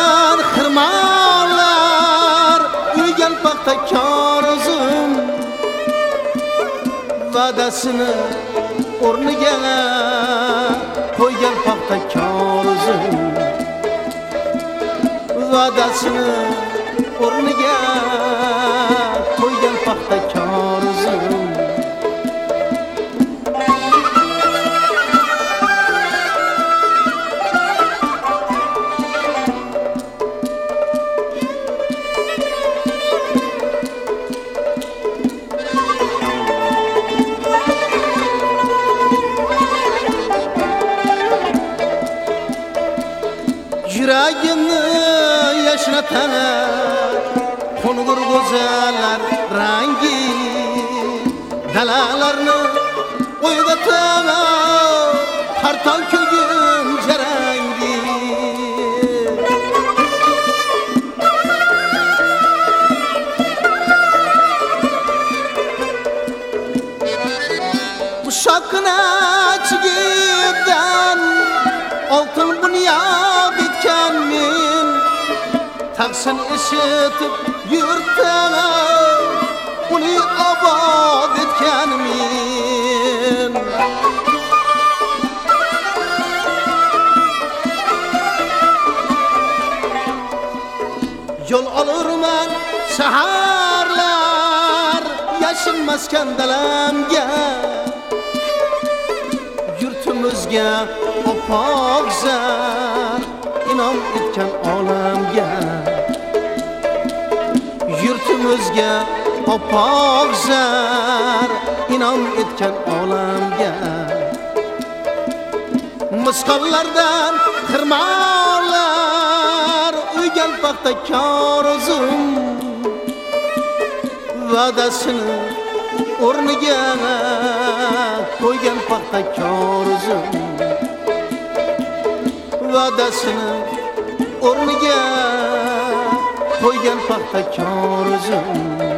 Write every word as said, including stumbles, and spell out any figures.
Yashnatardan xirmonlar uygan paxta korizim va'dasini o'rniga qo'ygan paxta korizim va'dasini o'rniga qo'ygan paxta korizim Yuragimni yashnataman qo'ng'ir go'zallar rangi dalalarni uyg'otaman qartal ko'gim jarangi Uşaknachigidan oltin bunyod etgan men taqsin eshitib yurtaman uni obod etgan men yo'l olurman shaharlar yashil maskan dalamga yurtimizga oppoq zar inom etgan olamga yurtimizga oppoq zar inom etgan olamga misqollardan xirmonlar uygan paxta korizim va'dasini o'rniga qo'ygan paxta korizim va'dasini o'rniga qo'ygan paxta korizim